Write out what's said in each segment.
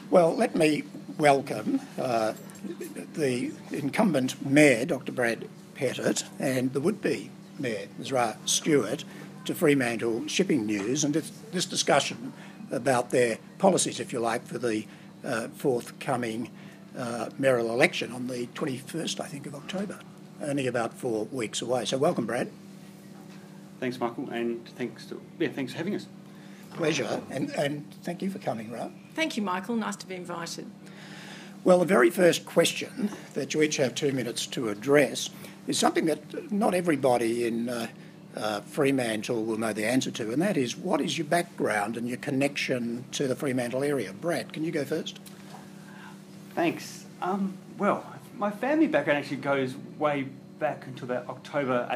Well, let me welcome the incumbent Mayor, Dr Brad Pettit, and the would-be Mayor, Ms Ra Stewart, to Fremantle Shipping News, and this discussion about their policies, if you like, for the forthcoming mayoral election on the 21st, I think, of October, only about 4 weeks away. So welcome, Brad. Thanks, Michael, and thanks for having us. Pleasure, and thank you for coming, Ra. Thank you, Michael. Nice to be invited. Well, the very first question that you each have 2 minutes to address is something that not everybody in Fremantle will know the answer to, and that is, what is your background and your connection to the Fremantle area? Brad, can you go first? Thanks. Well, my family background actually goes way back until about October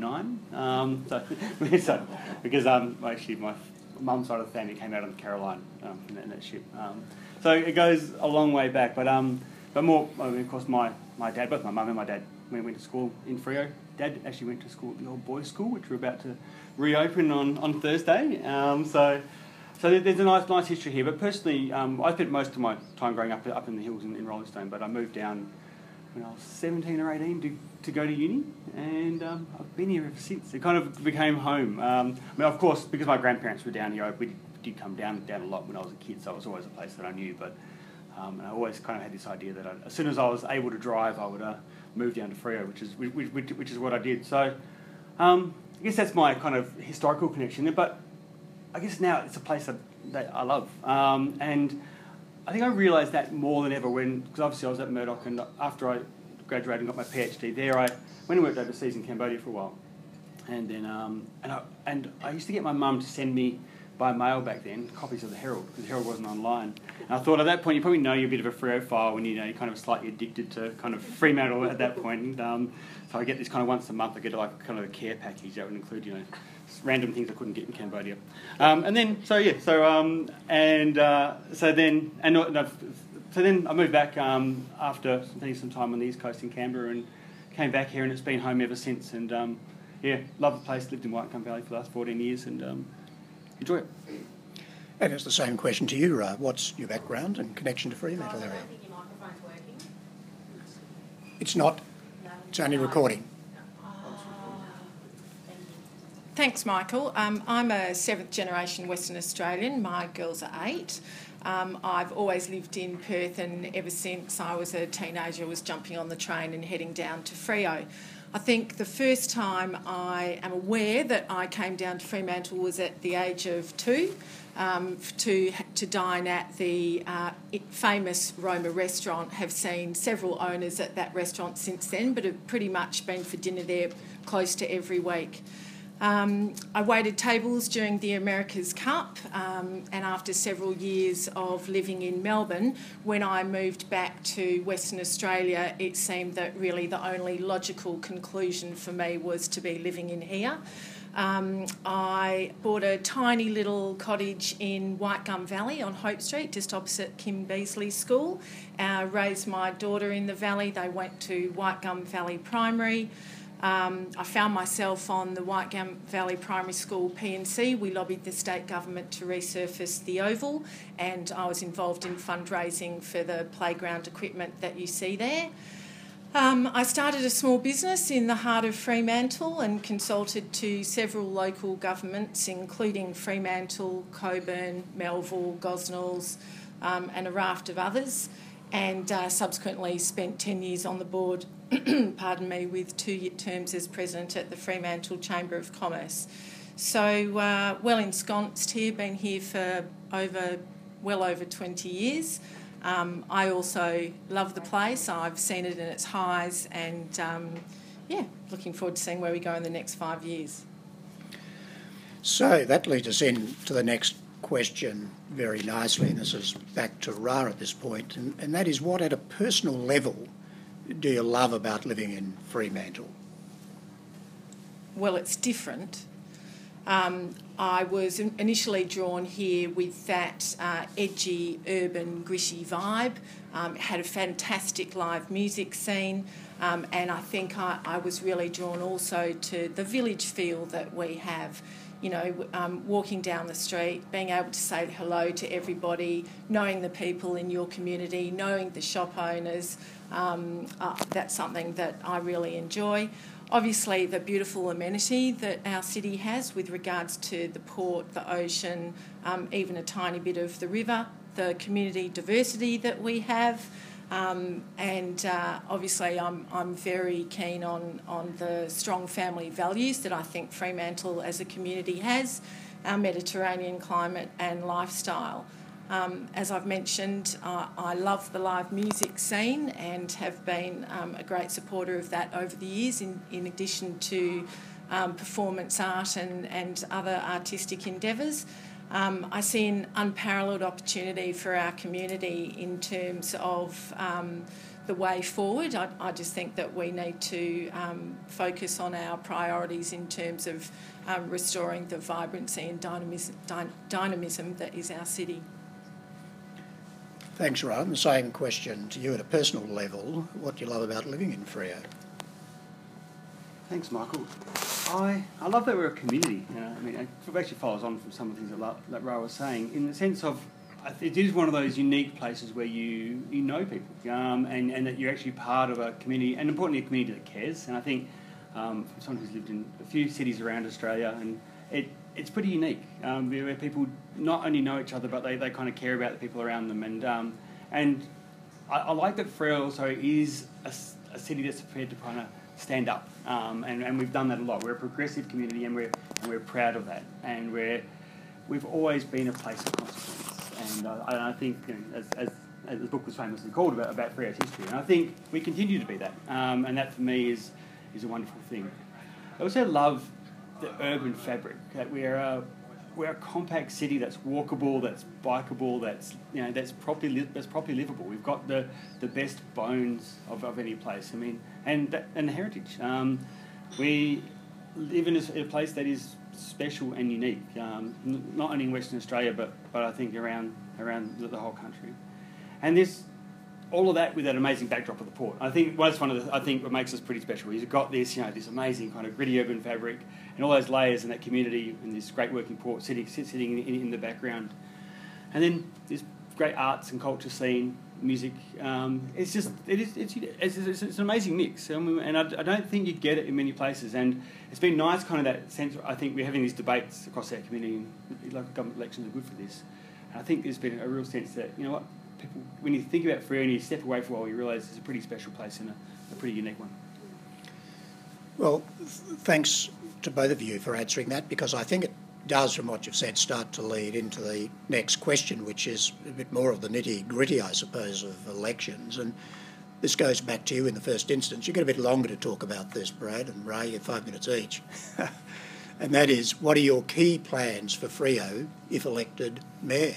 1829. Because actually my mum's side of the family came out on the Caroline in that ship. So it goes a long way back. But more, of course, my dad, both my mum and my dad, went to school in Freo. Dad actually went to school at the old boys' school, which we're about to reopen on Thursday. So there's a nice history here. But personally, I spent most of my time growing up in the hills in Rollingstone, but I moved down when I was 17 or 18 to go to uni, and I've been here ever since. It kind of became home. Of course, because my grandparents were down here, we did come down a lot when I was a kid, so it was always a place that I knew. But I always kind of had this idea that as soon as I was able to drive, I would move down to Freo, which is what I did. So I guess that's my kind of historical connection. But I guess now it's a place that I love, and I think I realised that more than ever because obviously I was at Murdoch, and after I graduated and got my PhD there, I went and worked overseas in Cambodia for a while, and then and I used to get my mum to send me by mail back then copies of the Herald, because the Herald wasn't online. And I thought at that point, you probably know you're a bit of a Freophile when you're kind of slightly addicted to kind of Fremantle at that point. And, so I get this kind of once a month. I get like kind of a care package that would include random things I couldn't get in Cambodia. So then I moved back after spending some time on the East Coast in Canberra, and came back here, and it's been home ever since. And love the place. Lived in Whitegum Valley for the last 14 years, and enjoy it. And it's the same question to you, Ra. What's your background and connection to Fremantle area? I don't think your microphone's working. It's not. It's only recording. Thanks, Michael. I'm a 7th generation Western Australian. My girls are 8. I've always lived in Perth, and ever since I was a teenager was jumping on the train and heading down to Freo. I think the first time I am aware that I came down to Fremantle was at the age of 2 to dine at the famous Roma restaurant. Have seen several owners at that restaurant since then, but have pretty much been for dinner there close to every week. I waited tables during the America's Cup, and after several years of living in Melbourne, when I moved back to Western Australia, it seemed that really the only logical conclusion for me was to be living in here. I bought a tiny little cottage in Whitegum Valley on Hope Street, just opposite Kim Beazley's school. Raised my daughter in the valley. They went to Whitegum Valley Primary. I found myself on the Whitegum Valley Primary School P&C. We lobbied the state government to resurface the oval, and I was involved in fundraising for the playground equipment that you see there. I started a small business in the heart of Fremantle and consulted to several local governments, including Fremantle, Coburn, Melville, Gosnells, and a raft of others, and subsequently spent 10 years on the board with 2 terms as president at the Fremantle Chamber of Commerce. So well ensconced here, been here for well over 20 years. I also love the place. I've seen it in its highs, and looking forward to seeing where we go in the next 5 years. So that leads us in to the next question very nicely, and this is back to Ra at this point, and that is, what at a personal level do you love about living in Fremantle? Well, it's different. I was initially drawn here with that edgy, urban, gritty vibe. It had a fantastic live music scene, and I think I was really drawn also to the village feel that we have. walking down the street, being able to say hello to everybody, knowing the people in your community, knowing the shop owners, that's something that I really enjoy. Obviously, the beautiful amenity that our city has with regards to the port, the ocean, even a tiny bit of the river, the community diversity that we have. Obviously I'm very keen on the strong family values that I think Fremantle as a community has, our Mediterranean climate and lifestyle. As I've mentioned, I love the live music scene and have been a great supporter of that over the years, in addition to performance art and other artistic endeavours. I see an unparalleled opportunity for our community in terms of the way forward. I just think that we need to focus on our priorities in terms of restoring the vibrancy and dynamism that is our city. Thanks, Rowan. The same question to you at a personal level. What do you love about living in Freo? Thanks, Michael. I love that we're a community. It actually follows on from some of the things that Ra was saying, in the sense of it is one of those unique places where you know people, and that you're actually part of a community, and importantly a community that cares. And I think from someone who's lived in a few cities around Australia, and it's pretty unique, where people not only know each other, but they kind of care about the people around them. And I like that Freo also is a city that's prepared to kind of stand up, and we've done that a lot. We're a progressive community, and we're proud of that, and we've always been a place of consequence. And I think, as the book was famously called about Freo's history, and I think we continue to be that, and that for me is a wonderful thing. I also love the urban fabric, that we're a compact city that's walkable, that's bikeable, that's properly livable. We've got the best bones of any place. And the heritage. We live in a place that is special and unique, not only in Western Australia, but I think around the whole country. And there's all of that with that amazing backdrop of the port. I think that's what makes us pretty special. You've got this this amazing kind of gritty urban fabric, and all those layers in that community, and this great working port sitting in the background, and then this great arts and culture scene, music. It's an amazing mix, and I don't think you get it in many places. And it's been nice, kind of that sense. I think we're having these debates across our community, and local government elections are good for this. And I think there's been a real sense that, you know what, people, when you think about Freo and you step away for a while, you realise it's a pretty special place and a pretty unique one. Well, thanks to both of you for answering that, because I think it does, from what you've said, start to lead into the next question, which is a bit more of the nitty-gritty, I suppose, of elections. And this goes back to you in the first instance. You get a bit longer to talk about this, Brad, and Ray, you have 5 minutes each. And that is, what are your key plans for Freo if elected mayor?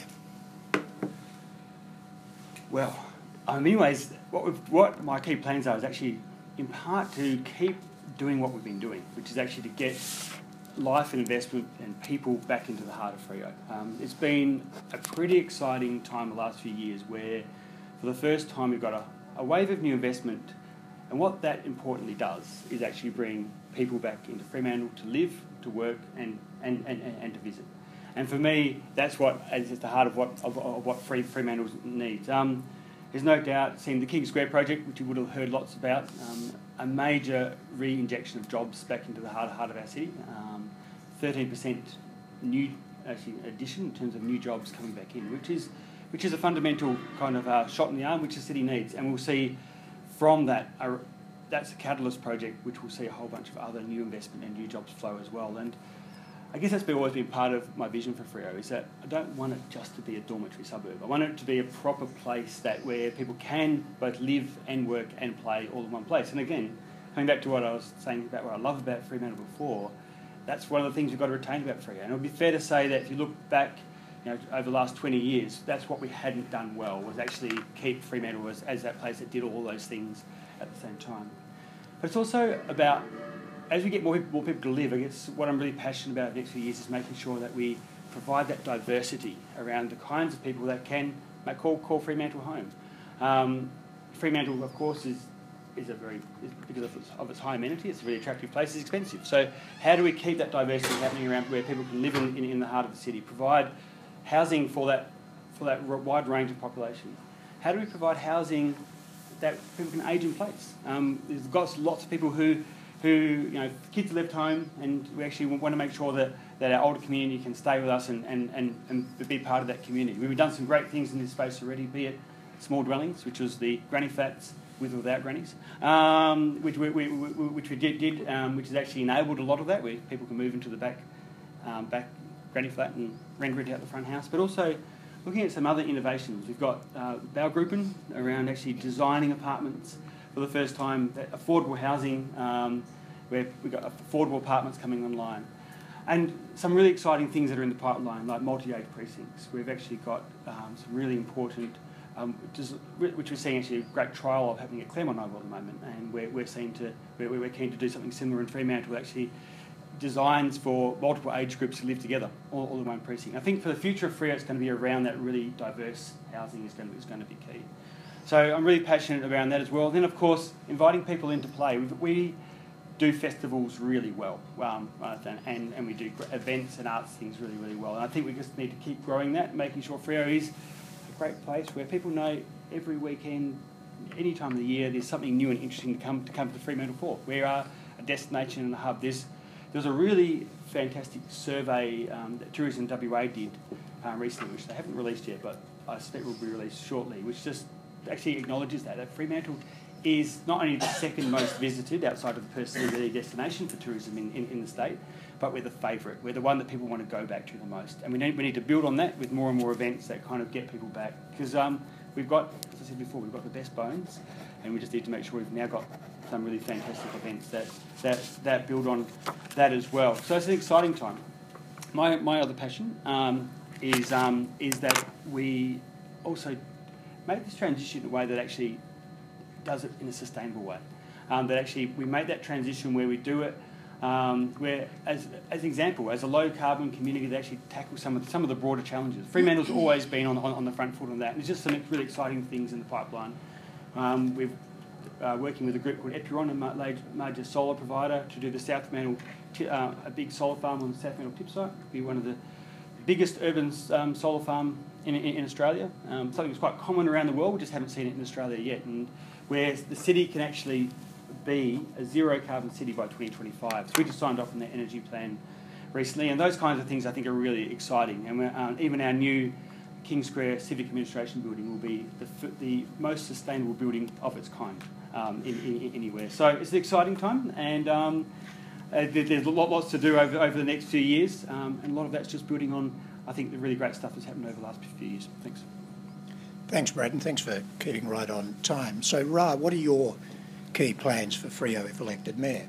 Well, in many ways, what my key plans are is actually, in part, to keep doing what we've been doing, which is actually to get life and investment and people back into the heart of Freo. It's been a pretty exciting time the last few years, where for the first time we've got a wave of new investment, and what that importantly does is actually bring people back into Fremantle to live, to work, and to visit. And for me, that's what is at the heart of what Fremantle needs. There's no doubt, seeing the King Square project, which you would have heard lots about, a major re-injection of jobs back into the heart of our city. 13% new addition in terms of new jobs coming back in, which is a fundamental kind of shot in the arm which the city needs. And we'll see from that, that's a catalyst project which will see a whole bunch of other new investment and new jobs flow as well. And I guess that's always been part of my vision for Freo, is that I don't want it just to be a dormitory suburb. I want it to be a proper place where people can both live and work and play all in one place. And again, coming back to what I was saying about what I love about Fremantle before, that's one of the things we've got to retain about Freo. And it would be fair to say that if you look back, over the last 20 years, that's what we hadn't done well, was actually keep Fremantle as that place that did all those things at the same time. But it's also about, as we get more people to live, I guess what I'm really passionate about the next few years is making sure that we provide that diversity around the kinds of people that can call Fremantle home. Fremantle, of course, is because of its high amenity. It's a very attractive place. It's expensive. So how do we keep that diversity happening around where people can live in the heart of the city, provide housing for that wide range of population? How do we provide housing that people can age in place? There's got lots of people who kids are left home, and we actually want to make sure that our older community can stay with us and be part of that community. We've done some great things in this space already, be it small dwellings, which was the granny flats with or without grannies, which we did, which has actually enabled a lot of that, where people can move into the back granny flat and render it out the front house. But also looking at some other innovations. We've got Baugruppen around actually designing apartments for the first time, affordable housing, where we've got affordable apartments coming online. And some really exciting things that are in the pipeline, like multi-age precincts. We've actually got some really important, which we're seeing actually a great trial of happening at Claremont Oval at the moment, and we're keen to do something similar in Fremantle, actually designs for multiple age groups to live together, all in one precinct. I think for the future of Freo, it's going to be around that really diverse housing is going to be key. So I'm really passionate around that as well. Then, of course, inviting people into play. We do festivals really well, and we do events and arts things really, really well. And I think we just need to keep growing that, making sure Freo is a great place where people know every weekend, any time of the year, there's something new and interesting to come to Fremantle for. We are a destination and a hub. There's a really fantastic survey that Tourism WA did recently, which they haven't released yet, but I suspect will be released shortly, which just actually acknowledges that Fremantle is not only the second most visited outside of the Perth CBD destination for tourism in the state, but we're the favourite. We're the one that people want to go back to the most. And we need to build on that with more and more events that kind of get people back. Because we've got, as I said before, we've got the best bones, and we just need to make sure we've now got some really fantastic events that build on that as well. So it's an exciting time. My other passion is that we also make this transition in a way that actually does it in a sustainable way. That actually we make that transition where we do it, where as an example, as a low carbon community that actually tackles some of the broader challenges. Fremantle's always been on the front foot on that. And there's just some really exciting things in the pipeline. We've working with a group called Epuron, a major solar provider, to do the South Fremantle, a big solar farm on the South Fremantle tip site. It'll be one of the biggest urban solar farm in Australia. Something that's quite common around the world, we just haven't seen it in Australia yet, and where the city can actually be a zero carbon city by 2025. So we just signed off on their energy plan recently, and those kinds of things I think are really exciting. And even our new King Square Civic Administration building will be the most sustainable building of its kind anywhere. So it's an exciting time, and there's lots to do over the next few years, and a lot of that's just building on, I think, the really great stuff that's happened over the last few years. Thanks. Thanks, Brad, and thanks for keeping right on time. So, Ra, what are your key plans for Freo if elected Mayor?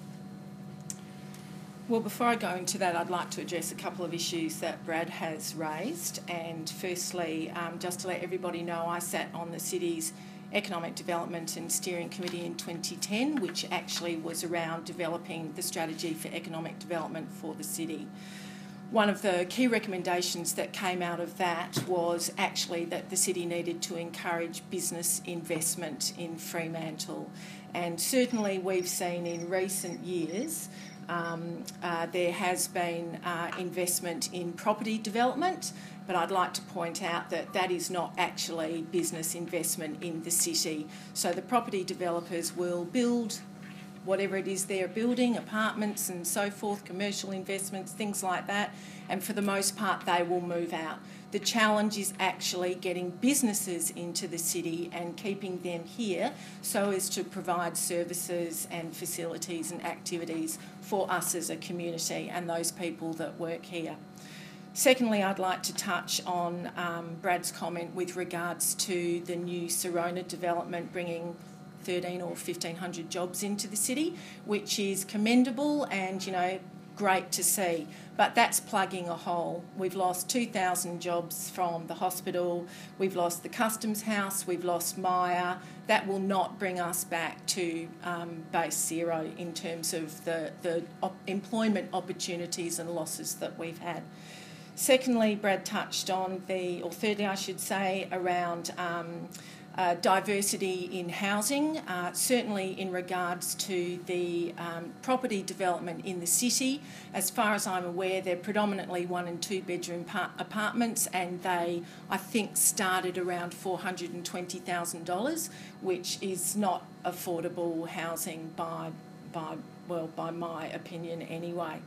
Well, before I go into that, I'd like to address a couple of issues that Brad has raised. And firstly, just to let everybody know, I sat on the city's Economic Development and Steering Committee in 2010, which actually was around developing the strategy for economic development for the city. One of the key recommendations that came out of that was actually that the city needed to encourage business investment in Fremantle. And certainly we've seen in recent years there has been investment in property development, but I'd like to point out that that is not actually business investment in the city. So the property developers will build whatever it is they're building, apartments and so forth, commercial investments, things like that, and for the most part they will move out. The challenge is actually getting businesses into the city and keeping them here so as to provide services and facilities and activities for us as a community and those people that work here. Secondly, I'd like to touch on Brad's comment with regards to the new Serona development bringing 1,300 or 1,500 jobs into the city, which is commendable and, you know, great to see. But that's plugging a hole. We've lost 2,000 jobs from the hospital, we've lost the Customs House, we've lost Myer. That will not bring us back to base zero in terms of the employment opportunities and losses that we've had. Secondly, Brad touched on thirdly I should say, around diversity in housing, certainly in regards to the property development in the city. As far as I'm aware, they're predominantly 1 and 2 bedroom apartments, and they, I think, started around $420,000, which is not affordable housing by my opinion anyway.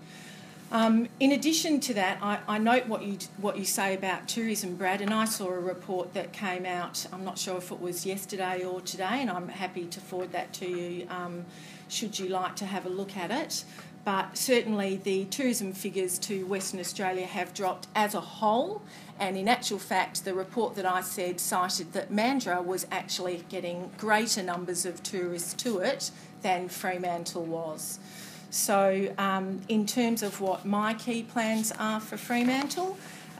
In addition to that, I note what you say about tourism, Brad, and I saw a report that came out, I'm not sure if it was yesterday or today, and I'm happy to forward that to you should you like to have a look at it. But certainly the tourism figures to Western Australia have dropped as a whole, and in actual fact the report that I said cited that Mandurah was actually getting greater numbers of tourists to it than Fremantle was. So in terms of what my key plans are for Fremantle,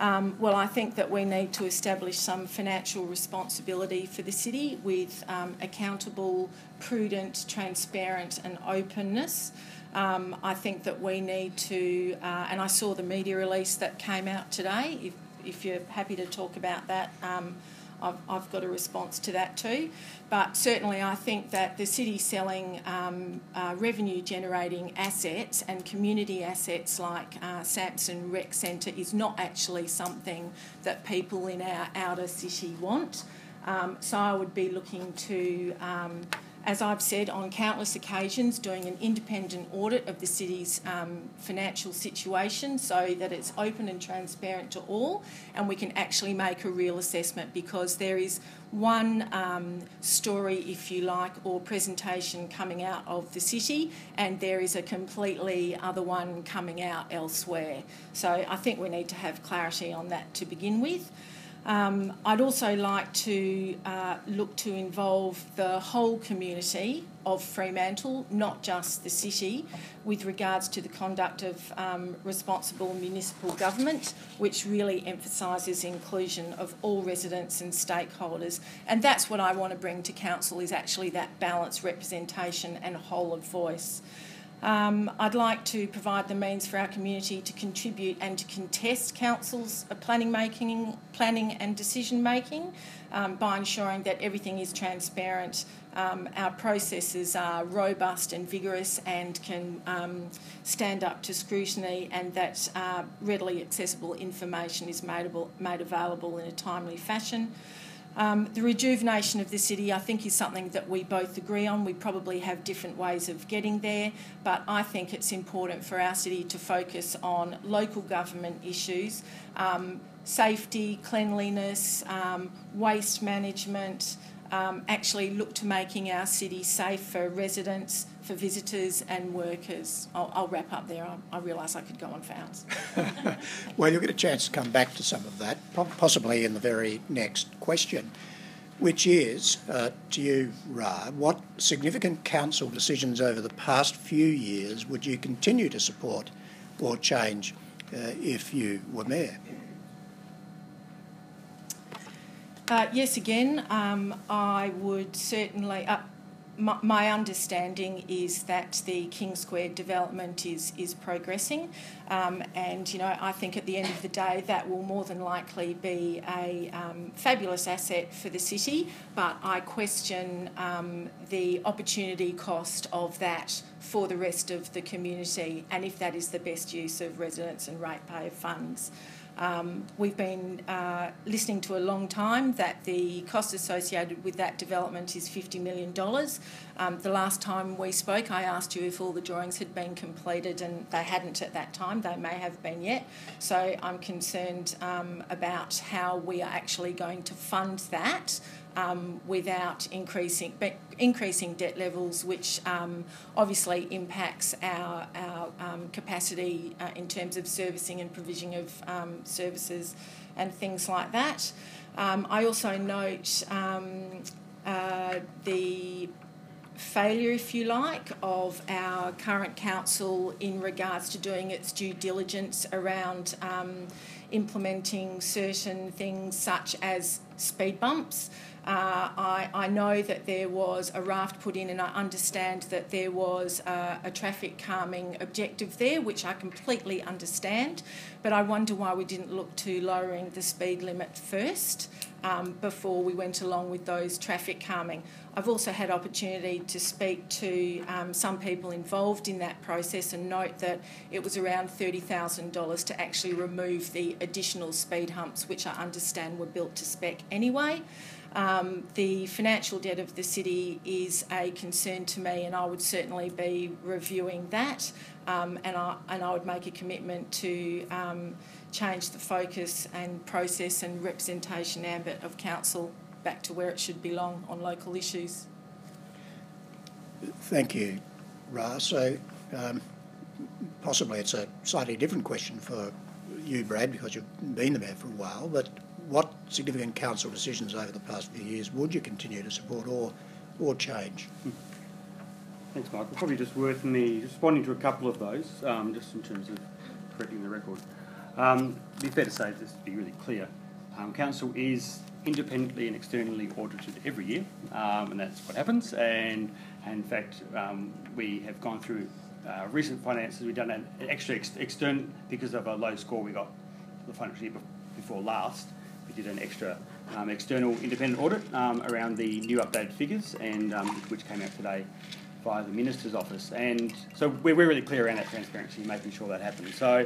I think that we need to establish some financial responsibility for the city with accountable, prudent, transparent and openness. I think that we need to, and I saw the media release that came out today, if you're happy to talk about that, I've got a response to that too. But certainly I think that the city selling revenue generating assets and community assets like Samson Rec Centre is not actually something that people in our outer city want. So I would be looking to, as I've said on countless occasions, doing an independent audit of the city's financial situation so that it's open and transparent to all, and we can actually make a real assessment, because there is one story, if you like, or presentation coming out of the city, and there is a completely other one coming out elsewhere. So I think we need to have clarity on that to begin with. I'd also like to look to involve the whole community of Fremantle, not just the city, with regards to the conduct of responsible municipal government, which really emphasises inclusion of all residents and stakeholders. And that's what I want to bring to council, is actually that balanced representation and whole of voice. I'd like to provide the means for our community to contribute and to contest council's planning and decision making by ensuring that everything is transparent. Our processes are robust and vigorous and can stand up to scrutiny, and that readily accessible information is made available in a timely fashion. The rejuvenation of the city, I think, is something that we both agree on. We probably have different ways of getting there, but I think it's important for our city to focus on local government issues, safety, cleanliness, waste management, actually look to making our city safe for residents, for visitors and workers. I'll wrap up there. I realise I could go on for hours. Well, you'll get a chance to come back to some of that, possibly in the very next question, which is, to you, Ra, what significant council decisions over the past few years would you continue to support or change if you were mayor? Yes, again, I would certainly... My understanding is that the King Square development is progressing, and, you know, I think at the end of the day that will more than likely be a fabulous asset for the city, but I question the opportunity cost of that for the rest of the community, and if that is the best use of residents and ratepayer funds. We've been listening to a long time that the cost associated with that development is $50 million. The last time we spoke, I asked you if all the drawings had been completed, and they hadn't at that time. They may have been yet. So I'm concerned about how we are actually going to fund that without increasing debt levels, which obviously impacts our capacity in terms of servicing and provision of services and things like that. I also note the failure, if you like, of our current council in regards to doing its due diligence around implementing certain things such as speed bumps. I know that there was a raft put in, and I understand that there was a traffic calming objective there, which I completely understand, but I wonder why we didn't look to lowering the speed limit first before we went along with those traffic calming. I've also had opportunity to speak to some people involved in that process and note that it was around $30,000 to actually remove the additional speed humps, which I understand were built to spec anyway. The financial debt of the city is a concern to me, and I would certainly be reviewing that, and I would make a commitment to change the focus and process and representation ambit of council back to where it should belong on local issues. Thank you, Ra. So possibly it's a slightly different question for you, Brad, because you've been the mayor for a while, but what significant council decisions over the past few years would you continue to support or change? Thanks, Michael. Probably just worth me responding to a couple of those, just in terms of correcting the record. To be fair to say, just to be really clear, council is independently and externally audited every year, and that's what happens. And in fact, we have gone through recent finances. We've done an extra external because of a low score we got the financial year before last. We did an extra external independent audit around the new updated figures, and which came out today via the Minister's office. And so we're really clear around that transparency, making sure that happens. So,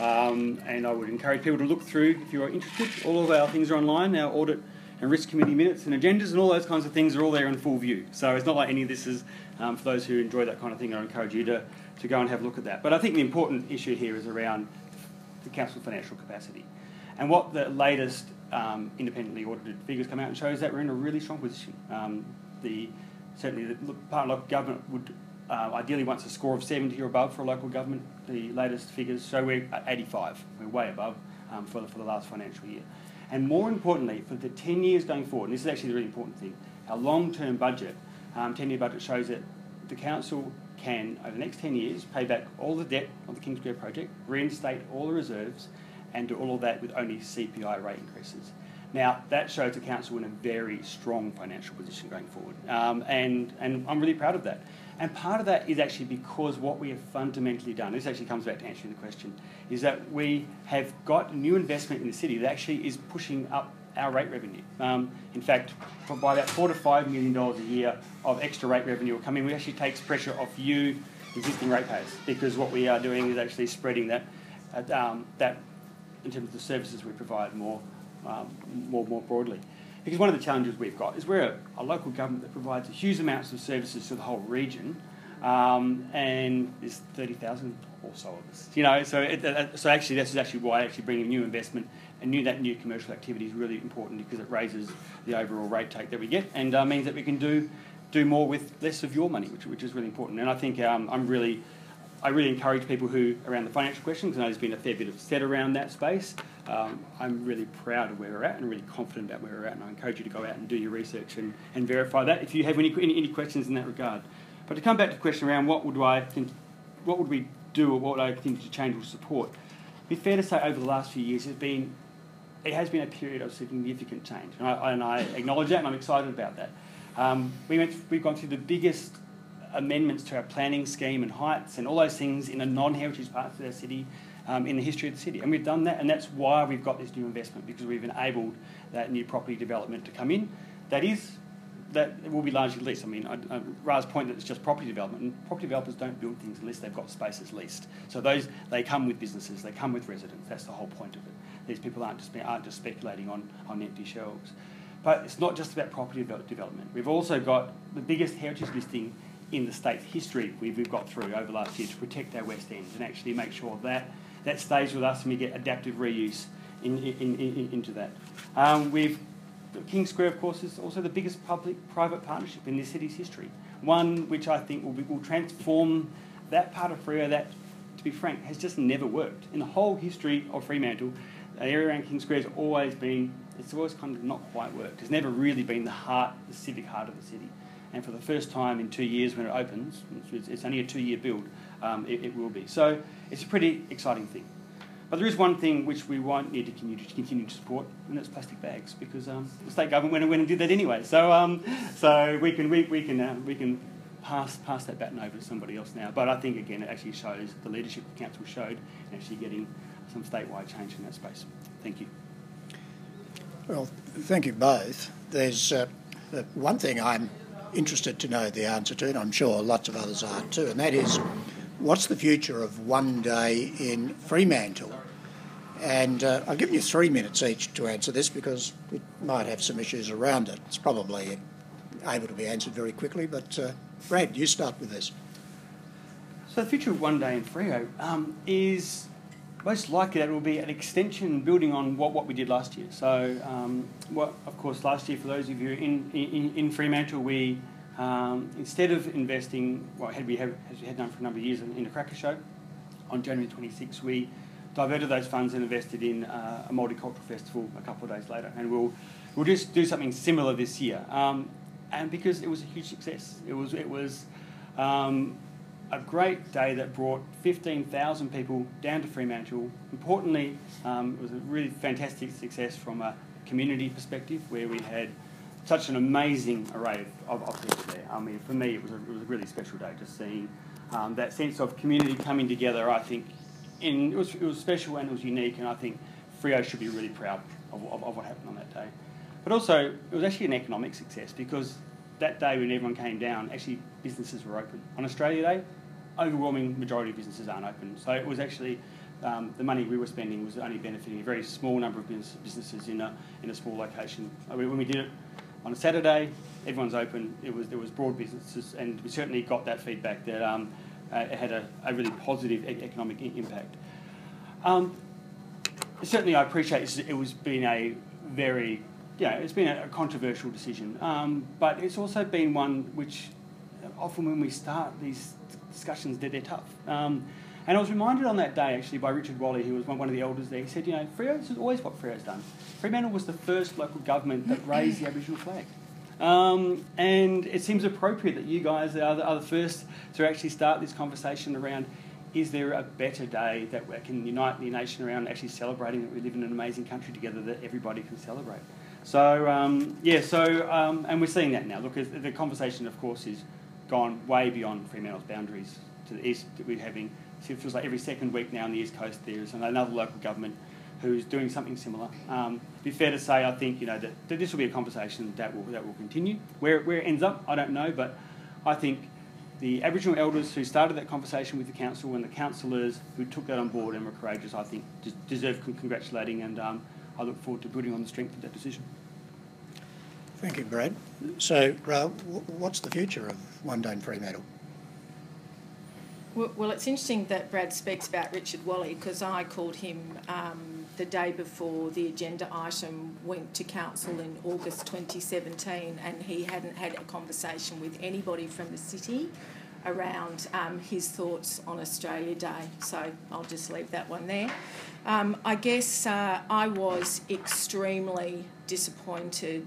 and I would encourage people to look through, if you are interested, all of our things are online, our audit and risk committee minutes and agendas and all those kinds of things are all there in full view. So it's not like any of this is, for those who enjoy that kind of thing, I encourage you to go and have a look at that. But I think the important issue here is around the council financial capacity. And what the latest independently audited figures come out and shows that we're in a really strong position. Certainly the part of local government would ideally wants a score of 70 or above for a local government. The latest figures show we're at 85. We're way above for the last financial year. And more importantly, for the 10 years going forward, and this is actually the really important thing, our long-term budget, 10-year budget shows that the council can, over the next 10 years, pay back all the debt of the King Square project, reinstate all the reserves, and do all of that with only CPI rate increases. Now, that shows the council in a very strong financial position going forward, and I'm really proud of that. And part of that is actually because what we have fundamentally done, this actually comes back to answering the question, is that we have got new investment in the city that actually is pushing up our rate revenue. In fact, by about $4 to $5 million a year of extra rate revenue will come in, which actually takes pressure off you, existing ratepayers, because what we are doing is actually spreading that in terms of the services we provide more broadly. Because one of the challenges we've got is we're a local government that provides huge amounts of services to the whole region, and there's 30,000 or so of us. So actually this is actually why bringing new investment and that new commercial activity is really important, because it raises the overall rate take that we get, and means that we can do more with less of your money, which is really important. And I think I really encourage people who, around the financial questions, I know there's been a fair bit of said around that space. I'm really proud of where we're at and really confident about where we're at, and I encourage you to go out and do your research and verify that if you have any questions in that regard. But to come back to the question around what would we do, or what would I continue to change or support, it'd be fair to say over the last few years it has been a period of significant change, and I acknowledge that, and I'm excited about that. We've gone through the biggest amendments to our planning scheme and heights and all those things in the non-heritage parts of our city in the history of the city. And we've done that, and that's why we've got this new investment, because we've enabled that new property development to come in. That will be largely leased. I mean, Ra's point that it's just property development, and property developers don't build things unless they've got spaces leased. So they come with businesses, they come with residents. That's the whole point of it. These people aren't just speculating on empty shelves. But it's not just about property development. We've also got the biggest heritage listing in the state's history we've got through over the last year to protect our West End and actually make sure that stays with us and we get adaptive reuse into that. King Square, of course, is also the biggest public-private partnership in this city's history. One which I think will transform that part of Freo that, to be frank, has just never worked. In the whole history of Fremantle, the area around King Square has always kind of not quite worked. It's never really been the civic heart of the city. And for the first time in 2 years when it opens, it's only a 2-year build, it will be. So it's a pretty exciting thing. But there is one thing which we won't need to continue to support, and that's plastic bags, because the state government went and did that anyway. So we can pass that baton over to somebody else now. But I think again it actually shows the leadership the council showed in actually getting some statewide change in that space. Thank you. Well, thank you both. There's one thing I'm interested to know the answer to, and I'm sure lots of others are too, and that is, what's the future of one day in Fremantle? And I've given you 3 minutes each to answer this because it might have some issues around it. It's probably able to be answered very quickly, but Brad, you start with this. So the future of one day in Freo is most likely that it will be an extension building on what we did last year. So of course last year, for those of you in Fremantle, we instead of investing, as we had done for a number of years in a cracker show, on January 26th we diverted those funds and invested in a multicultural festival a couple of days later, and we'll just do something similar this year. And because it was a huge success, it was a great day that brought 15,000 people down to Fremantle. Importantly, it was a really fantastic success from a community perspective, where we had such an amazing array of people there. I mean, for me, it was a really special day, just seeing that sense of community coming together. I think it was special and it was unique, and I think Freo should be really proud of what happened on that day. But also, it was actually an economic success, because that day when everyone came down, actually businesses were open. On Australia Day, overwhelming majority of businesses aren't open. So it was actually, the money we were spending was only benefiting a very small number of businesses in a small location. When we did it on a Saturday, everyone's open. There was broad businesses, and we certainly got that feedback that it had a really positive economic impact. Certainly, I appreciate it was been a very, it's been a controversial decision, but it's also been one which often when we start these discussions, they're tough. And I was reminded on that day actually by Richard Wally, who was one of the elders there. He said, Freo, this is always what Freo's done. Fremantle was the first local government that raised the Aboriginal flag. And it seems appropriate that you guys are the first to actually start this conversation around, is there a better day that can unite the nation around actually celebrating that we live in an amazing country together that everybody can celebrate? So, and we're seeing that now. Look, the conversation, of course, is gone way beyond Fremantle's boundaries to the east. That we're having, it feels like every second week now on the East Coast there is another local government who's doing something similar. To be fair to say, I think that this will be a conversation that will continue. Where it ends up, I don't know, but I think the Aboriginal elders who started that conversation with the council and the councillors who took that on board and were courageous, I think deserve congratulating, and I look forward to building on the strength of that decision. Thank you, Brad. So, Rael, what's the future of One Day in Fremantle? Well, it's interesting that Brad speaks about Richard Wally, because I called him the day before the agenda item went to council in August 2017, and he hadn't had a conversation with anybody from the city around his thoughts on Australia Day. So I'll just leave that one there. I guess I was extremely disappointed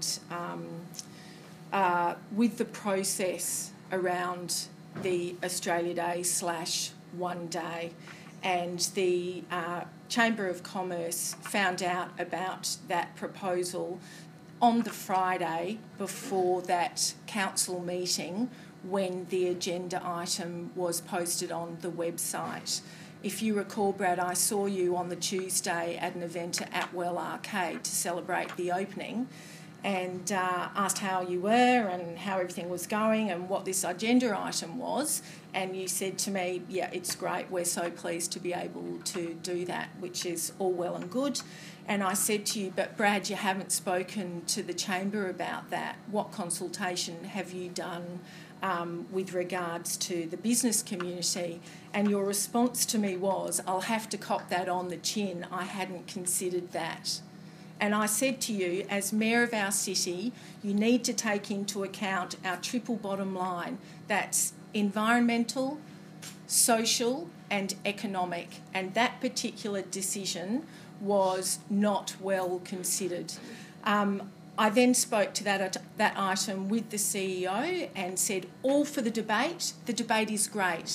with the process around the Australia Day / One Day, and the Chamber of Commerce found out about that proposal on the Friday before that council meeting, when the agenda item was posted on the website. If you recall, Brad, I saw you on the Tuesday at an event at Atwell Arcade to celebrate the opening, and asked how you were and how everything was going and what this agenda item was. And you said to me, yeah, it's great, we're so pleased to be able to do that, which is all well and good. And I said to you, but Brad, you haven't spoken to the Chamber about that. What consultation have you done with regards to the business community? And your response to me was, I'll have to cop that on the chin, I hadn't considered that. And I said to you, as Mayor of our city, you need to take into account our triple bottom line. That's environmental, social and economic. And that particular decision was not well considered. I then spoke to that item with the CEO and said, all for the debate. The debate is great.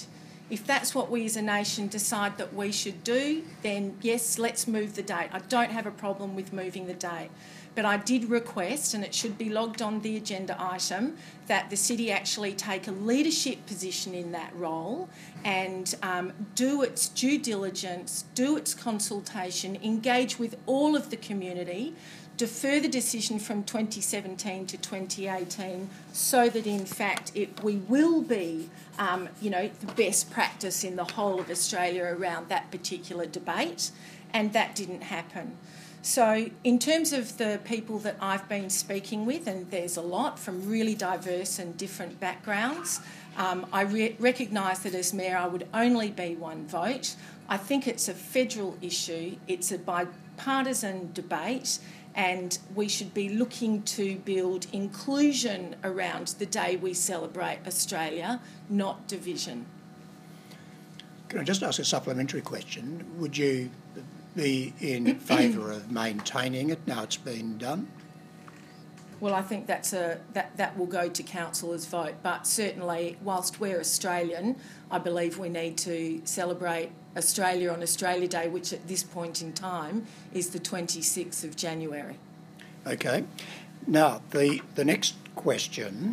If that's what we as a nation decide that we should do, then yes, let's move the date. I don't have a problem with moving the date. But I did request, and it should be logged on the agenda item, that the city actually take a leadership position in that role and do its due diligence, do its consultation, engage with all of the community, defer the decision from 2017 to 2018 so that in fact we will be the best practice in the whole of Australia around that particular debate, and that didn't happen. So in terms of the people that I've been speaking with, and there's a lot from really diverse and different backgrounds, I recognise that as Mayor I would only be one vote. I think it's a federal issue, it's a bipartisan debate, and we should be looking to build inclusion around the day we celebrate Australia, not division. Can I just ask a supplementary question? Would you be in favour of maintaining it now it's been done? Well, I think that will go to councillors' vote, but certainly whilst we're Australian, I believe we need to celebrate Australia on Australia Day, which at this point in time is the 26th of January. Okay. Now, the next question,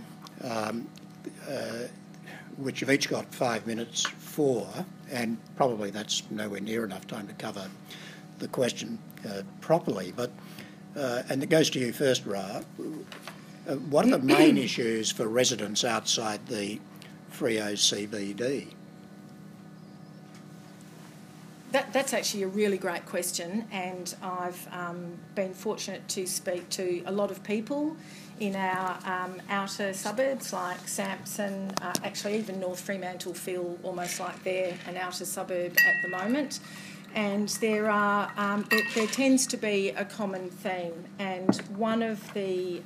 which you've each got 5 minutes for, and probably that's nowhere near enough time to cover the question properly, but and it goes to you first, Ra. What are the main issues for residents outside the Freo CBD? That's actually a really great question, and I've been fortunate to speak to a lot of people in our outer suburbs like Samson, actually even North Fremantle feel almost like they're an outer suburb at the moment. And there tends to be a common theme, and one of the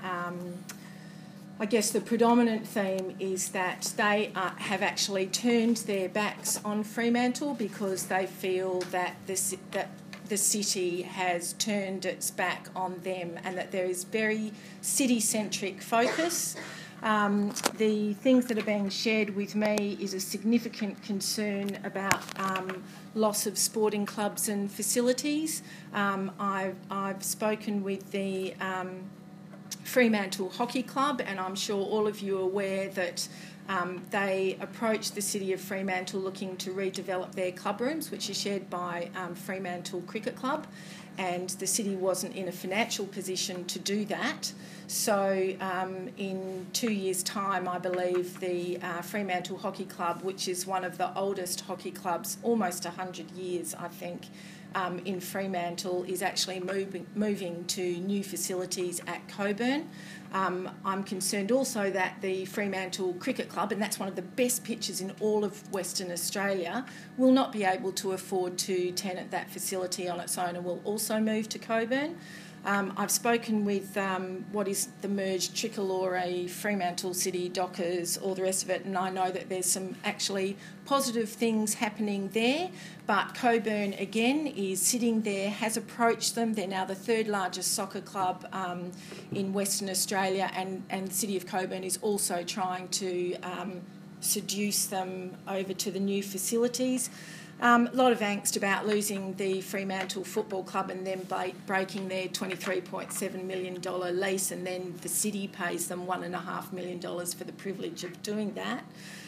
the predominant theme is that they have actually turned their backs on Fremantle because they feel that the city has turned its back on them, and that there is very city-centric focus. The things that are being shared with me is a significant concern about loss of sporting clubs and facilities. I've spoken with the Fremantle Hockey Club, and I'm sure all of you are aware that they approached the City of Fremantle looking to redevelop their club rooms, which is shared by Fremantle Cricket Club, and the city wasn't in a financial position to do that. So in 2 years' time, I believe the Fremantle Hockey Club, which is one of the oldest hockey clubs, almost 100 years, I think, in Fremantle, is actually moving to new facilities at Cockburn. I'm concerned also that the Fremantle Cricket Club, and that's one of the best pitches in all of Western Australia, will not be able to afford to tenant that facility on its own and will also move to Cockburn. I've spoken with what is the merged Tricolore, Fremantle City, Dockers, all the rest of it, and I know that there's some actually positive things happening there, but Cockburn again is sitting there, has approached them. They're now the third largest soccer club in Western Australia, and the City of Cockburn is also trying to seduce them over to the new facilities. A lot of angst about losing the Fremantle Football Club and then breaking their $23.7 million lease, and then the city pays them $1.5 million for the privilege of doing that.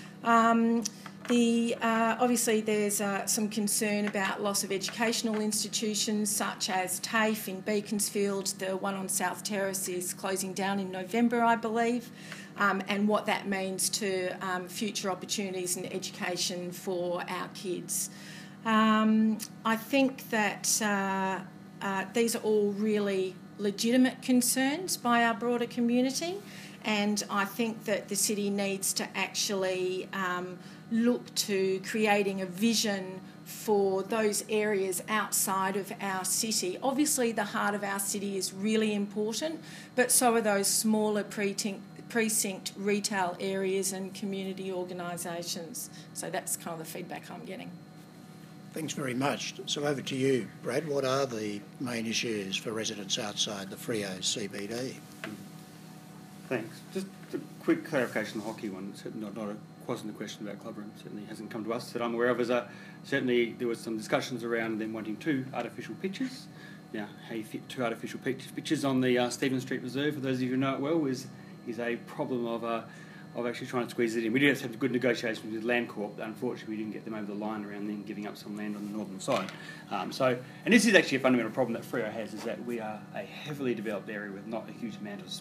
Obviously there's some concern about loss of educational institutions such as TAFE in Beaconsfield. The one on South Terrace is closing down in November, I believe, and what that means to future opportunities in education for our kids. I think that these are all really legitimate concerns by our broader community, and I think that the city needs to actually look to creating a vision for those areas outside of our city. Obviously, the heart of our city is really important, but so are those smaller precinct retail areas and community organisations. So that's kind of the feedback I'm getting. Thanks very much. So over to you, Brad. What are the main issues for residents outside the Freo CBD? Thanks. Just a quick clarification on the hockey one. Certainly wasn't a question about club room. Certainly hasn't come to us that I'm aware of. Certainly there was some discussions around them wanting 2 artificial pitches. Now, how you fit 2 artificial pitches on the Stephen Street Reserve, for those of you who know it well, is a problem of actually trying to squeeze it in. We did have good negotiations with Landcorp, but unfortunately we didn't get them over the line around then giving up some land on the northern side. And this is actually a fundamental problem that Freo has, is that we are a heavily developed area with not a huge amount of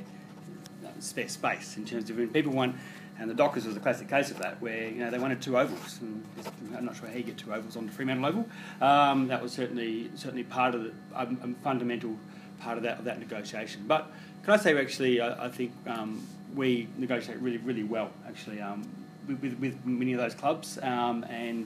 spare space in terms of when people want, and the Dockers was a classic case of that, where they wanted 2 ovals, and I'm not sure how you get 2 ovals on the Fremantle Oval. That was certainly part of a fundamental part of that negotiation. But can I say, actually, I think we negotiate really, really well, actually, with many of those clubs, and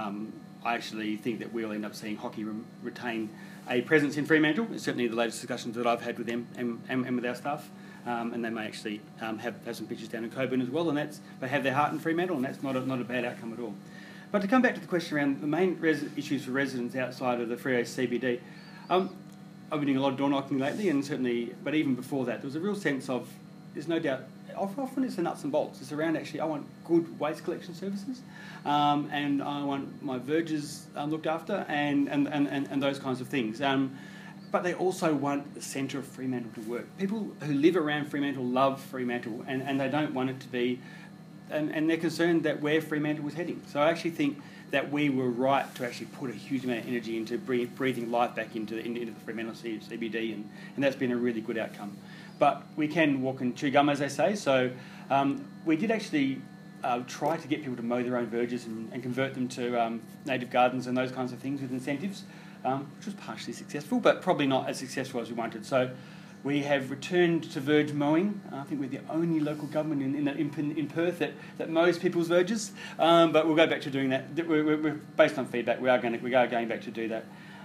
I actually think that we'll end up seeing hockey retain a presence in Fremantle. It's certainly the latest discussions that I've had with them and with our staff. And they may actually have some pitches down in Coburn as well, and they have their heart in Fremantle, and that's not a bad outcome at all. But to come back to the question around the main issues for residents outside of the Freo CBD, I've been doing a lot of door knocking lately, and certainly, but even before that, there was a real sense of, there's no doubt, often it's the nuts and bolts. It's around actually, I want good waste collection services, and I want my verges looked after, and those kinds of things. But they also want the centre of Fremantle to work. People who live around Fremantle love Fremantle, and they don't want it to be, and they're concerned that where Fremantle was heading. So I actually think that we were right to actually put a huge amount of energy into breathing life back into the Fremantle CBD, and that's been a really good outcome. But we can walk and chew gum, as they say. So we did actually try to get people to mow their own verges and convert them to native gardens and those kinds of things with incentives. Which was partially successful, but probably not as successful as we wanted. So we have returned to verge mowing. I think we're the only local government in Perth that mows people's verges, but we'll go back to doing that. We're based on feedback, we are going back to do that.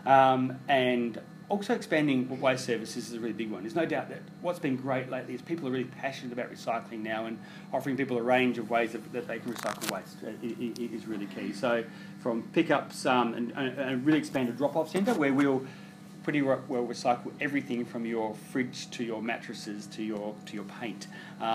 And also expanding waste services is a really big one. There's no doubt that what's been great lately is people are really passionate about recycling now, and offering people a range of ways that they can recycle waste is really key. So from pickups and a really expanded drop-off centre where we'll pretty well recycle everything from your fridge to your mattresses to your paint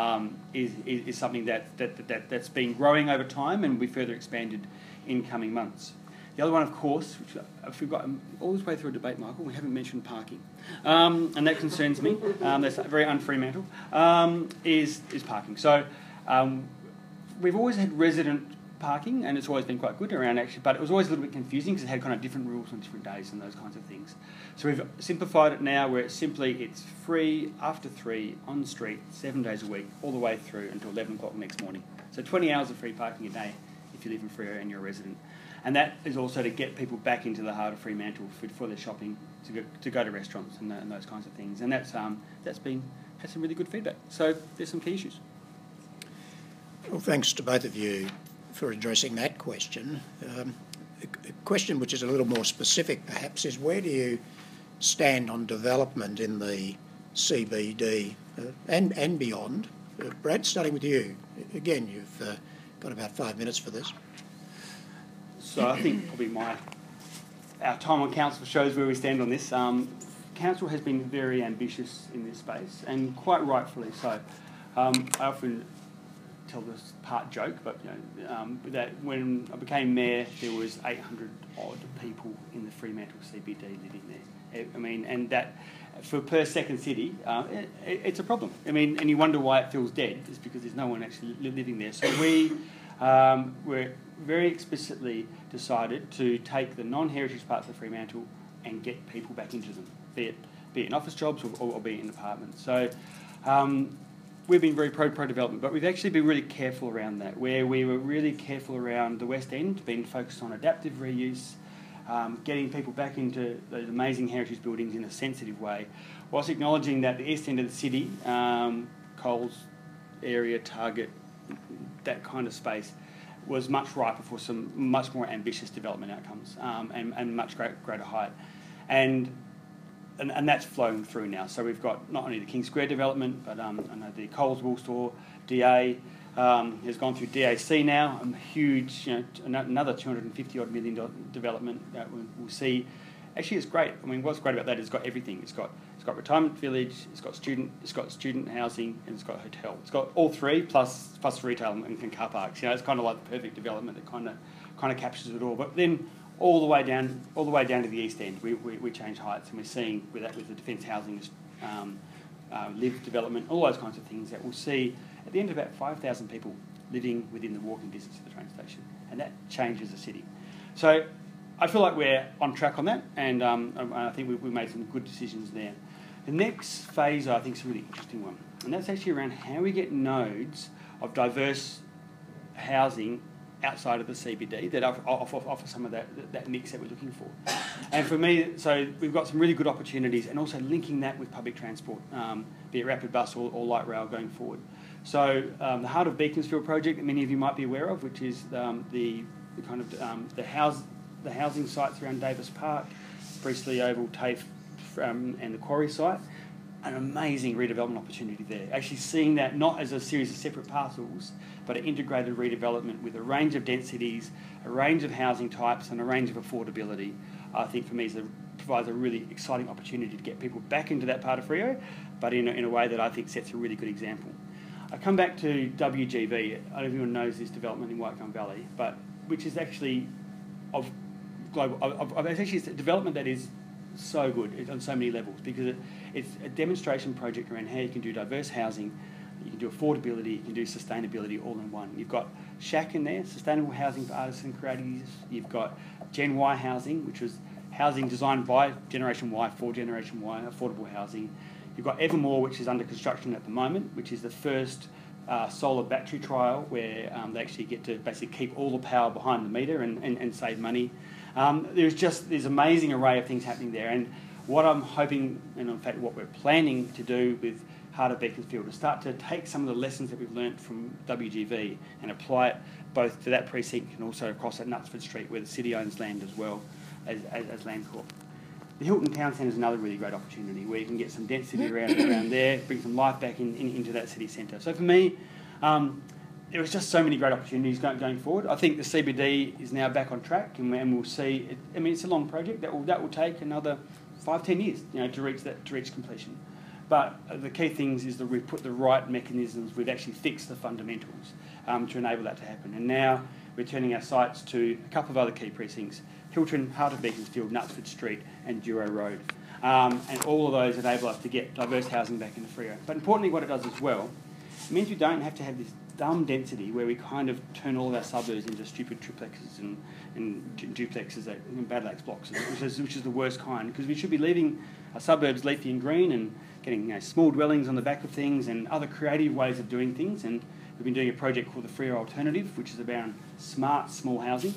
is something that's been growing over time and will be further expanded in coming months. The other one, of course, which I've forgotten all this way through a debate, Michael, we haven't mentioned parking. And that concerns me. That's very un-Fremantle, is parking. So we've always had resident parking, and it's always been quite good around, actually, but it was always a little bit confusing because it had kind of different rules on different days and those kinds of things. So we've simplified it now where it's free after 3 on the street, 7 days a week, all the way through until 11 o'clock the next morning. So 20 hours of free parking a day if you live in Freo and you're a resident. And that is also to get people back into the heart of Fremantle for their shopping, to go to restaurants and those kinds of things. And that's had some really good feedback. So there's some key issues. Well, thanks to both of you for addressing that question. A question which is a little more specific, perhaps, is where do you stand on development in the CBD and beyond? Brad, starting with you. Again, you've got about 5 minutes for this. So I think probably our time on council shows where we stand on this. Council has been very ambitious in this space, and quite rightfully so. I often tell this part joke, but that when I became mayor, there was 800 odd people in the Fremantle CBD living there. I mean, and that per second city, it's a problem. I mean, and you wonder why it feels dead. It's because there's no one actually living there. So we're very explicitly decided to take the non-heritage parts of Fremantle and get people back into them, be it in office jobs or be it in apartments. So we've been very pro-development, but we've actually been really careful around that, where we were really careful around the West End, being focused on adaptive reuse, getting people back into those amazing heritage buildings in a sensitive way, whilst acknowledging that the East End of the city, Coles area, Target, that kind of space, was much riper for some much more ambitious development outcomes and much greater height. And that's flowing through now. So we've got not only the King Square development, but I know the Coles Wool Store, DA, has gone through DAC now, a huge, another $250 million development that we'll see. Actually, it's great. I mean, what's great about that is it's got everything. It's got got retirement village, it's got student housing, and it's got hotel. It's got all three plus retail and car parks. It's kind of like the perfect development that kind of captures it all. But then all the way down to the east end, we change heights, and we're seeing with the defence housing, live development, all those kinds of things that we'll see at the end of about 5,000 people living within the walking distance of the train station, and that changes the city. So I feel like we're on track on that, and I think we've made some good decisions there. The next phase, I think, is a really interesting one, and that's actually around how we get nodes of diverse housing outside of the CBD that offer some of that mix that we're looking for. And for me, so we've got some really good opportunities, and also linking that with public transport, be it rapid bus or light rail going forward. So the Heart of Beaconsfield project that many of you might be aware of, which is the housing sites around Davis Park, Priestley Oval, TAFE, and the Quarry site. An amazing redevelopment opportunity there. Actually seeing that not as a series of separate parcels, but an integrated redevelopment with a range of densities, a range of housing types, and a range of affordability, I think for me provides a really exciting opportunity to get people back into that part of Freo, but in a way that I think sets a really good example. I come back to WGV. I don't know if anyone knows this development in Whitegum Valley, but which is actually it's a development that is so good on so many levels, because it's a demonstration project around how you can do diverse housing, you can do affordability, you can do sustainability all in one. You've got SHAC in there, sustainable housing for artists and creatives. You've got Gen Y housing, which was housing designed by Generation Y for Generation Y, affordable housing. You've got Evermore, which is under construction at the moment, which is the first solar battery trial where they actually get to basically keep all the power behind the meter and save money. There's this amazing array of things happening there, and what I'm hoping, and in fact what we're planning to do with Heart of Beaconsfield, is start to take some of the lessons that we've learnt from WGV and apply it both to that precinct and also across at Knutsford Street, where the city owns land as well as Landcorp. The Hilton Town Centre is another really great opportunity where you can get some density around there, bring some life back into that city centre. So for me, there was just so many great opportunities going forward. I think the CBD is now back on track, and we'll see. It's a long project that will take another 5-10 years, to reach completion. But the key things is that we've put the right mechanisms. We've actually fixed the fundamentals to enable that to happen. And now we're turning our sights to a couple of other key precincts: Hilton, Heart of Beaconsfield, Knutsford Street, and Duro Road. And all of those enable us to get diverse housing back into Freo. But importantly, what it does as well, it means we don't have to have this dumb density where we kind of turn all of our suburbs into stupid triplexes and duplexes and Badlax blocks, which is the worst kind, because we should be leaving our suburbs leafy and green and getting small dwellings on the back of things and other creative ways of doing things. And we've been doing a project called the Freo Alternative, which is about smart small housing.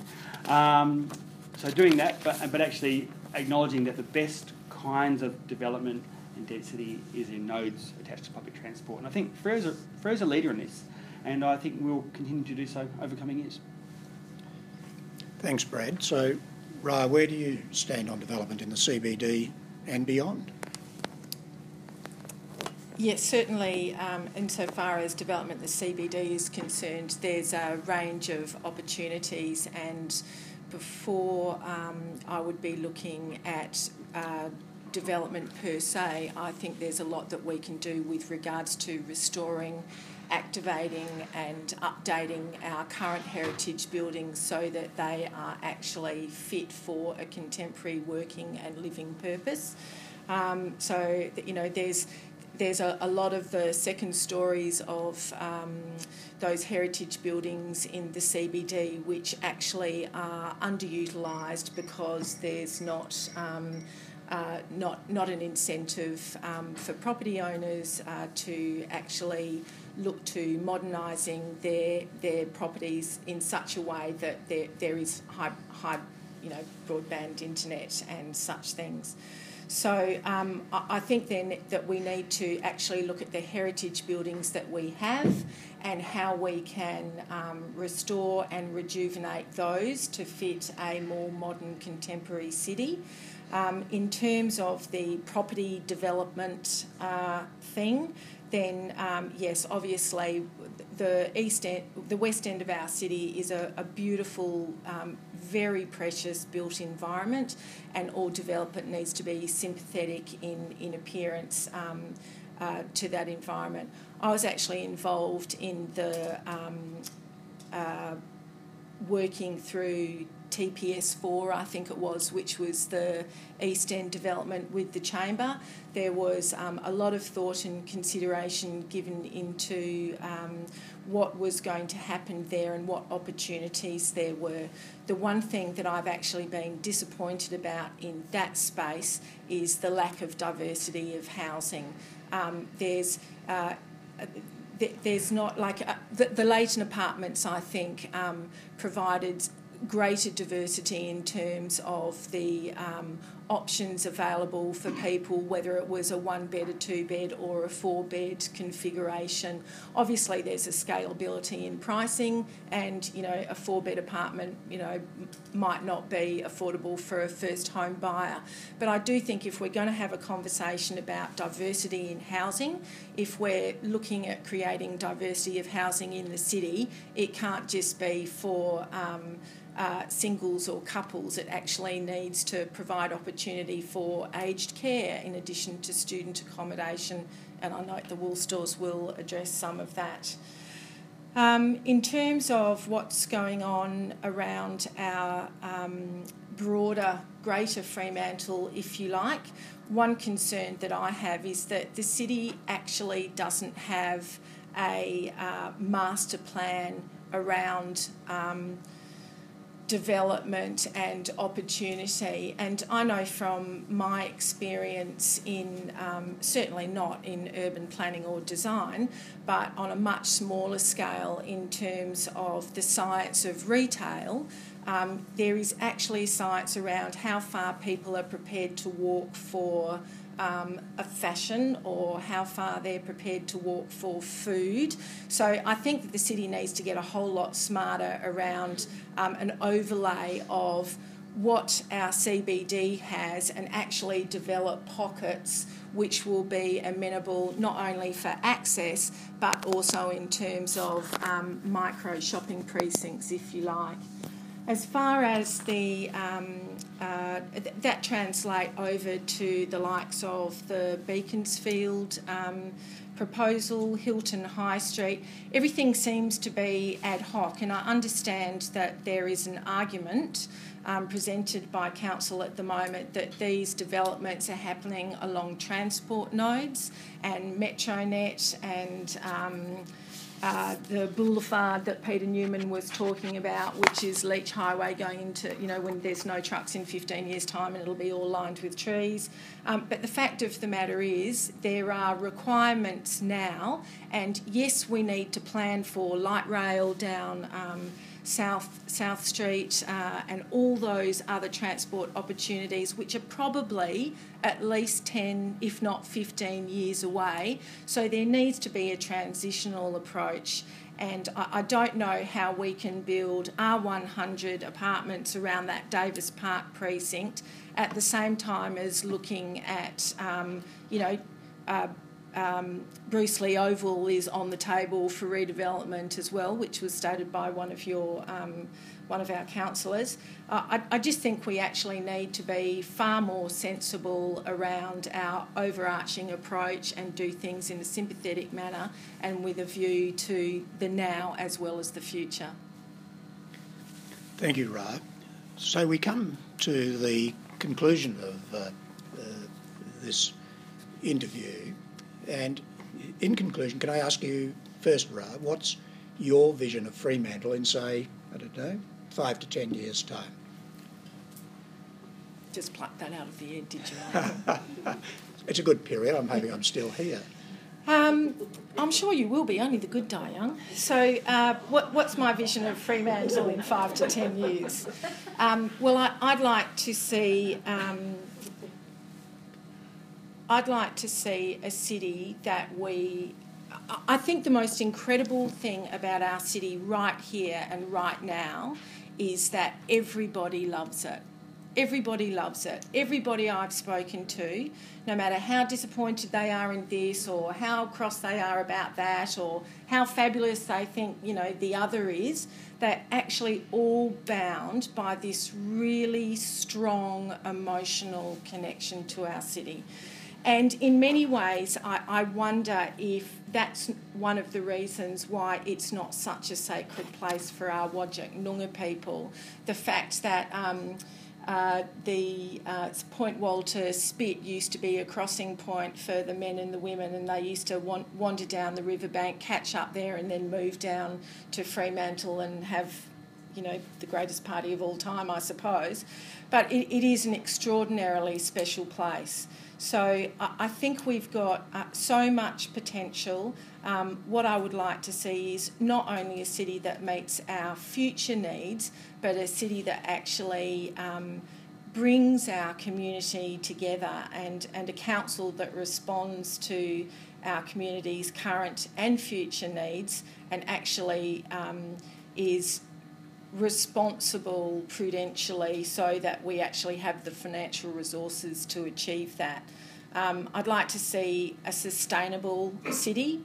So doing that, but actually acknowledging that the best kinds of development and density is in nodes attached to public transport. And I think Freo's a leader in this, and I think we'll continue to do so over coming years. Thanks, Brad. So, Ra, where do you stand on development in the CBD and beyond? Yes, certainly insofar as development in the CBD is concerned, there's a range of opportunities, and before I would be looking at development per se, I think there's a lot that we can do with regards to restoring, activating and updating our current heritage buildings so that they are actually fit for a contemporary working and living purpose. There's a lot of the second stories of those heritage buildings in the CBD which actually are underutilised because there's not an incentive for property owners to actually look to modernising their properties in such a way that there is high broadband internet and such things. So I think then that we need to actually look at the heritage buildings that we have and how we can restore and rejuvenate those to fit a more modern contemporary city. In terms of the property development thing, then yes, obviously the west end of our city is a beautiful, very precious built environment, and all development needs to be sympathetic in appearance to that environment. I was actually involved in the working through TPS4, I think it was, which was the East End development with the Chamber. There was a lot of thought and consideration given into what was going to happen there and what opportunities there were. The one thing that I've actually been disappointed about in that space is the lack of diversity of housing. There's not like the Leighton Apartments, I think, provided greater diversity in terms of the options available for people, whether it was a 1-bed, a 2-bed or a 4-bed configuration. Obviously there's a scalability in pricing, and a 4-bed apartment might not be affordable for a first home buyer. But I do think if we're going to have a conversation about diversity in housing, if we're looking at creating diversity of housing in the city, it can't just be for singles or couples. It actually needs to provide opportunity for aged care in addition to student accommodation, and I note the wool stores will address some of that. In terms of what's going on around our broader Greater Fremantle, if you like, one concern that I have is that the city actually doesn't have a master plan around development and opportunity. And I know from my experience in, certainly not in urban planning or design, but on a much smaller scale in terms of the science of retail, there is actually science around how far people are prepared to walk for a fashion, or how far they're prepared to walk for food. So I think that the city needs to get a whole lot smarter around an overlay of what our CBD has and actually develop pockets which will be amenable not only for access but also in terms of micro shopping precincts, if you like. As far as the that translate over to the likes of the Beaconsfield proposal, Hilton High Street, everything seems to be ad hoc, and I understand that there is an argument presented by council at the moment that these developments are happening along transport nodes and Metronet and the boulevard that Peter Newman was talking about, which is Leach Highway going into, when there's no trucks in 15 years' time and it'll be all lined with trees. But the fact of the matter is there are requirements now, and yes, we need to plan for light rail down South Street and all those other transport opportunities, which are probably at least 10, if not 15 years away. So there needs to be a transitional approach, and I don't know how we can build R100 apartments around that Davis Park precinct at the same time as looking at, Bruce Lee Oval is on the table for redevelopment as well, which was stated by one of our councillors. I just think we actually need to be far more sensible around our overarching approach and do things in a sympathetic manner and with a view to the now as well as the future. Thank you, Ra. So we come to the conclusion of this interview. And in conclusion, can I ask you first, Ra, what's your vision of Fremantle in, say, 5 to 10 years' time? Just plucked that out of the air, did you? It's a good period. I'm hoping I'm still here. I'm sure you will be. Only the good die young. So what's my vision of Fremantle in 5 to 10 years? Well, I'd like to see... I'd like to see a city that I think the most incredible thing about our city right here and right now is that everybody loves it. Everybody loves it. Everybody I've spoken to, no matter how disappointed they are in this or how cross they are about that or how fabulous they think, the other is, they're actually all bound by this really strong emotional connection to our city. And in many ways, I wonder if that's one of the reasons why it's not such a sacred place for our Whadjuk Noongar people. The fact that the Point Walter Spit used to be a crossing point for the men and the women, and they used to wander down the riverbank, catch up there and then move down to Fremantle and have, the greatest party of all time, I suppose. But it is an extraordinarily special place. So I think we've got so much potential. What I would like to see is not only a city that meets our future needs, but a city that actually brings our community together and a council that responds to our community's current and future needs and actually is responsible prudentially so that we actually have the financial resources to achieve that. I'd like to see a sustainable city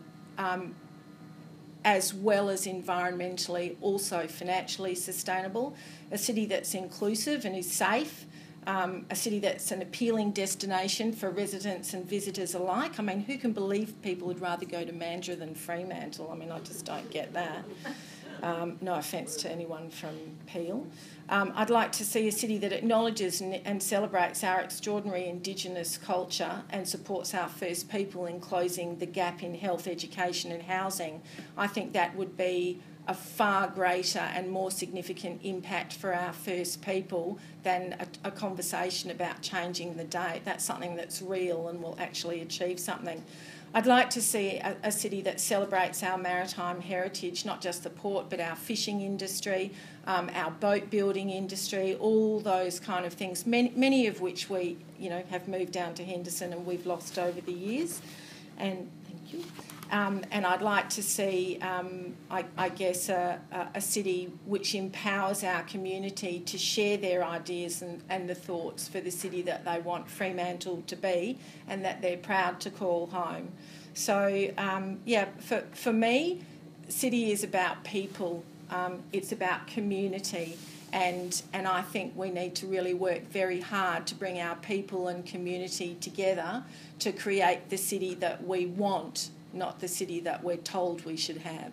as well as environmentally, also financially sustainable, a city that's inclusive and is safe, a city that's an appealing destination for residents and visitors alike. I mean, who can believe people would rather go to Mandurah than Fremantle? I mean, I just don't get that. No offence to anyone from Peel. I'd like to see a city that acknowledges and celebrates our extraordinary Indigenous culture and supports our First People in closing the gap in health, education and housing. I think that would be a far greater and more significant impact for our First People than a conversation about changing the date. That's something that's real and will actually achieve something. I'd like to see a city that celebrates our maritime heritage, not just the port, but our fishing industry, our boat building industry, all those kind of things, many of which we, have moved down to Henderson and we've lost over the years. And thank you. And I'd like to see, I guess, a city which empowers our community to share their ideas and the thoughts for the city that they want Fremantle to be and that they're proud to call home. So, for me, city is about people. It's about community. And I think we need to really work very hard to bring our people and community together to create the city that we want, not the city that we're told we should have.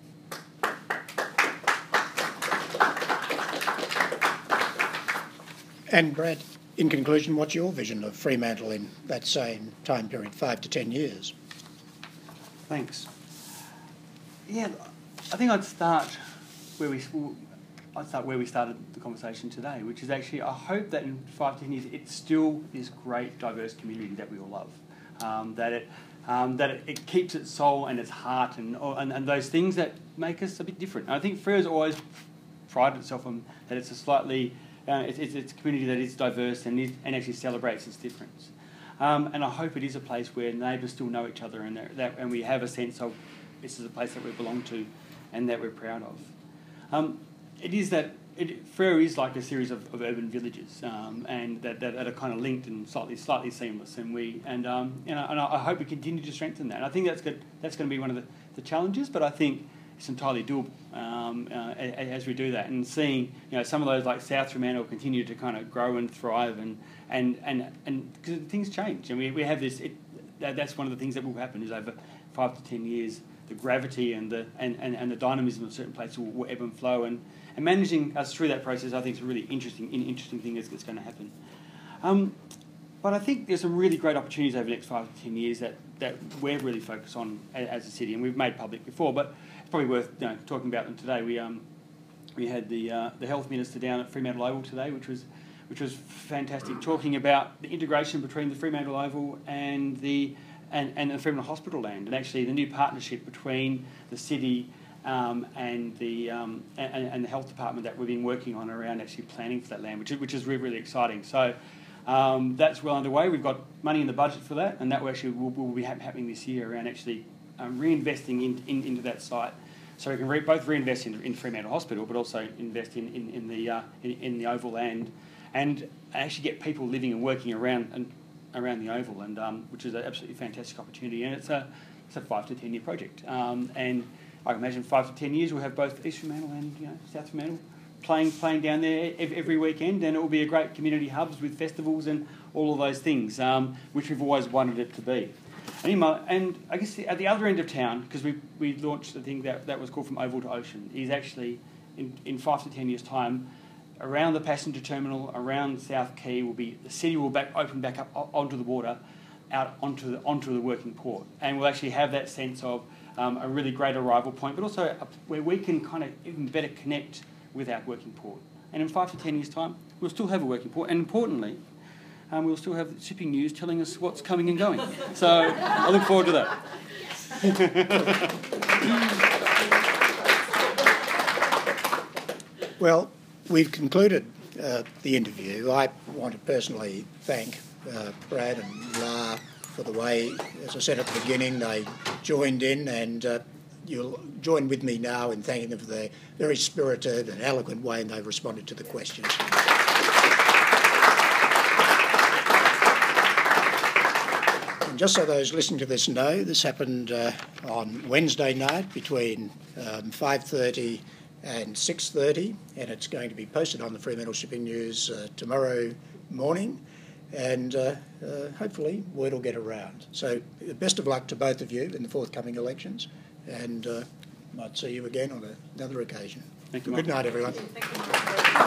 And Brad, in conclusion, what's your vision of Fremantle in that same time period, 5 to 10 years? Thanks. Yeah, I think I'd start where we started the conversation today, which is actually I hope that in 5 to 10 years it's still this great diverse community that we all love, that it keeps its soul and its heart and those things that make us a bit different. And I think Frere's always prided itself on that it's a slightly it's a community that is diverse and actually celebrates its difference. And I hope it is a place where neighbours still know each other and we have a sense of this is a place that we belong to and that we're proud of. Frere is like a series of urban villages, and that are kind of linked and slightly seamless, and I hope we continue to strengthen that. And I think that's going to be one of the challenges, but I think it's entirely doable as we do that. And seeing some of those like South Fremantle continue to kind of grow and thrive, and because things change, and we have this. That's one of the things that will happen is over 5 to 10 years, the gravity and the dynamism of certain places will ebb and flow, and managing us through that process, I think, is a really interesting thing that's going to happen. But I think there's some really great opportunities over the next 5 to 10 years that we're really focused on as a city, and we've made public before, but it's probably worth talking about them today. We had the Health Minister down at Fremantle Oval today, which was fantastic, talking about the integration between the Fremantle Oval and the Fremantle Hospital land, and actually the new partnership between the city and the health department that we've been working on around actually planning for that land, which is really, really exciting. So that's well underway. We've got money in the budget for that, and that will be happening this year around actually reinvesting into that site, so we can both reinvest in Fremantle Hospital, but also invest in the Oval land and actually get people living and working around the Oval, and which is an absolutely fantastic opportunity. And it's a 5 to 10 year project, and I can imagine 5 to 10 years we'll have both East Fremantle and South Fremantle playing down there every weekend, and it will be a great community hubs with festivals and all of those things, which we've always wanted it to be. And I guess at the other end of town, because we launched the thing that was called From Oval to Ocean, is actually in 5 to 10 years' time, around the passenger terminal, around South Quay, the city will open back up onto the water, out onto the working port, and we'll actually have that sense of a really great arrival point, but also where we can kind of even better connect with our working port. And in 5 to 10 years' time, we'll still have a working port, and importantly, we'll still have shipping news telling us what's coming and going. So I look forward to that. Well, we've concluded the interview. I want to personally thank Brad and La for the way, as I said at the beginning, they joined in, and you'll join with me now in thanking them for their very spirited and eloquent way and they responded to the questions. And just so those listening to this know, this happened on Wednesday night between 5:30 and 6:30, and it's going to be posted on the Fremantle Shipping News tomorrow morning, and hopefully word will get around. So best of luck to both of you in the forthcoming elections, and might see you again on another occasion. Thank you, Good Mark. night, everyone.